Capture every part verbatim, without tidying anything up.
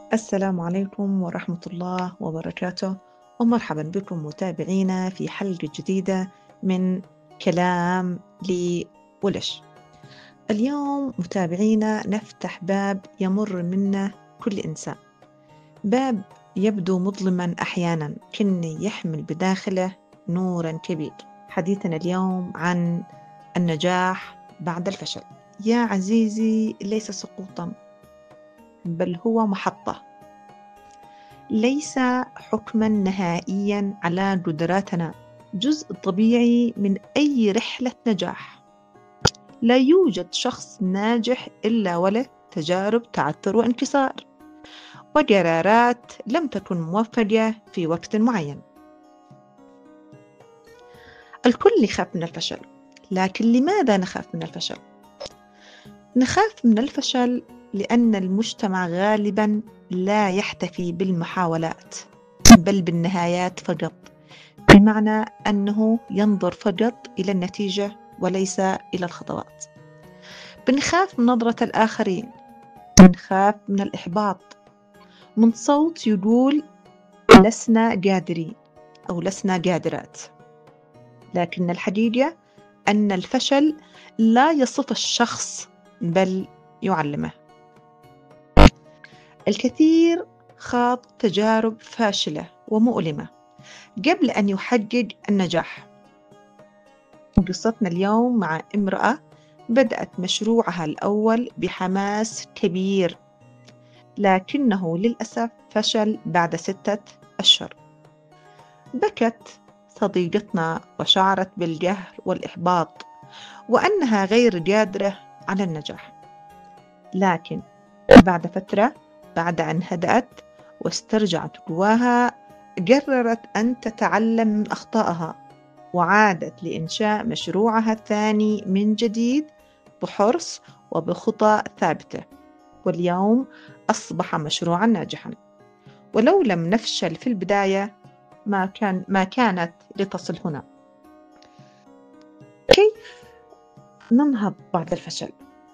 السلام عليكم ورحمة الله وبركاته، ومرحبا بكم متابعينا في حلقة جديدة من كلام لي ولش. اليوم متابعينا نفتح باب يمر منه كل إنسان، باب يبدو مظلما أحيانا كني يحمل بداخله نورا كبير. حديثنا اليوم عن النجاح بعد الفشل. يا عزيزي، ليس سقوطا بل هو محطة، ليس حكما نهائيا على قدراتنا، جزء طبيعي من أي رحلة نجاح. لا يوجد شخص ناجح إلا وله تجارب تعثر وانكسار وقرارات لم تكن موفقة في وقت معين. الكل يخاف من الفشل، لكن لماذا نخاف من الفشل؟ نخاف من الفشل لأن المجتمع غالبا لا يحتفي بالمحاولات بل بالنهايات فقط، بمعنى أنه ينظر فقط إلى النتيجة وليس إلى الخطوات. بنخاف من نظرة الآخرين، بنخاف من الإحباط، من صوت يقول لسنا قادرين أو لسنا قادرات. لكن الحقيقة أن الفشل لا يصف الشخص بل يعلمه. الكثير خاض تجارب فاشلة ومؤلمة قبل أن يحقق النجاح. قصتنا اليوم مع امرأة بدأت مشروعها الأول بحماس كبير، لكنه للأسف فشل بعد ستة أشهر. بكت صديقتنا وشعرت بالقهر والإحباط وأنها غير قادرة على النجاح. لكن بعد فترة، بعد أن هدأت واسترجعت قواها، قررت أن تتعلم من أخطائها وعادت لإنشاء مشروعها الثاني من جديد بحرص وبخطى ثابتة، واليوم أصبح مشروعا ناجحا. ولو لم نفشل في البداية ما كان ما كانت لتصل هنا. كيف ننهض بعد الفشل؟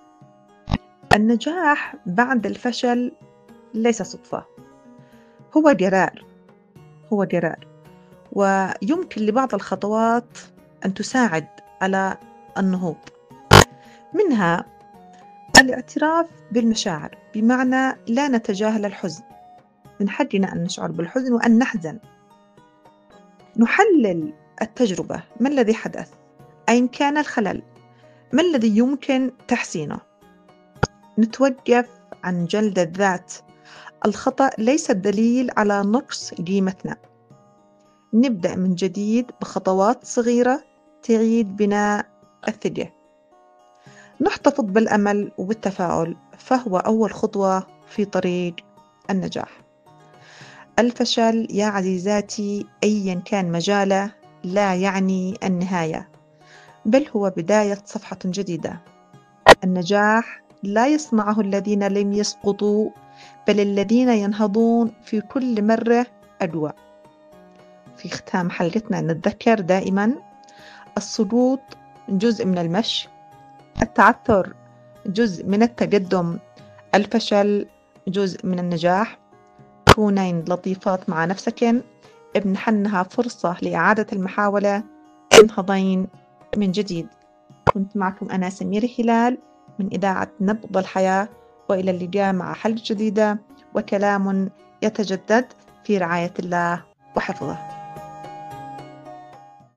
النجاح بعد الفشل ليس صدفة، هو قرار هو قرار ويمكن لبعض الخطوات أن تساعد على النهوض. منها الاعتراف بالمشاعر، بمعنى لا نتجاهل الحزن، من حقنا أن نشعر بالحزن وأن نحزن. نحلل التجربة، ما الذي حدث؟ أين كان الخلل؟ ما الذي يمكن تحسينه؟ نتوقف عن جلد الذات، الخطأ ليس الدليل على نقص قيمتنا. نبدأ من جديد بخطوات صغيرة تعيد بناء الثقة. نحتفظ بالأمل وبالتفاؤل، فهو أول خطوة في طريق النجاح. الفشل يا عزيزاتي أيا كان مجاله لا يعني النهاية، بل هو بداية صفحة جديدة. النجاح لا يصنعه الذين لم يسقطوا، بل الذين ينهضون في كل مرة أقوى. في ختام حلقتنا نتذكر دائما السقوط جزء من المشي، التعثر جزء من التقدم، الفشل جزء من النجاح. كونين لطيفات مع نفسكن، ابنحنها فرصة لإعادة المحاولة، انهضين من جديد. كنت معكم أنا سميرة هلال من إذاعة نبض الحياة، وإلى اللقاء مع حلقة جديدة وكلام يتجدد في رعاية الله وحفظه.